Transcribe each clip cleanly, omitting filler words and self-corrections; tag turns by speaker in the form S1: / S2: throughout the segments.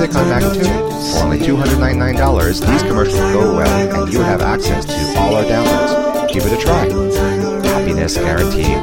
S1: music on Magnitude? For only $299, these commercials go away and you have access to all our downloads. Give it a try. Happiness guaranteed.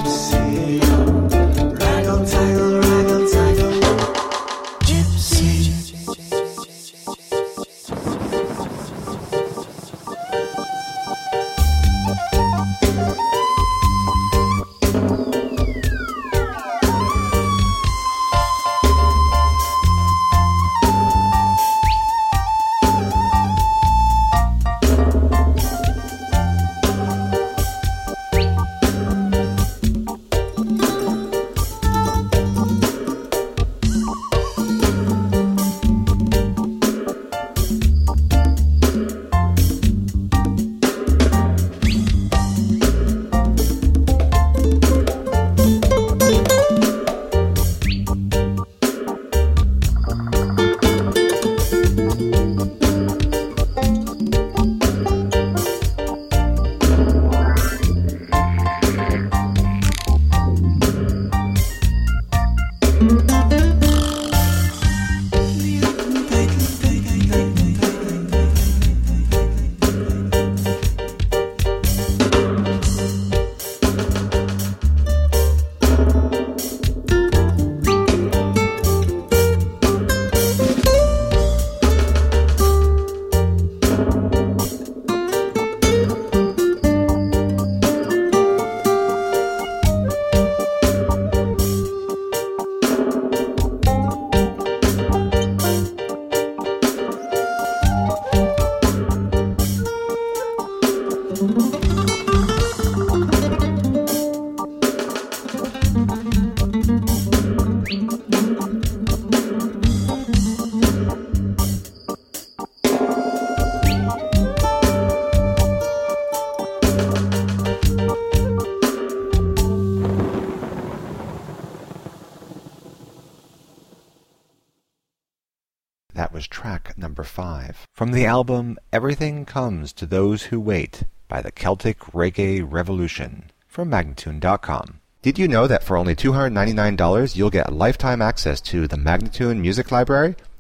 S1: That was track number 5 from the album Everything Comes to Those Who Wait by the Celtic Reggae Revolution from Magnatune.com. Did you know that for only $299 you'll get lifetime access to the Magnatune Music Library?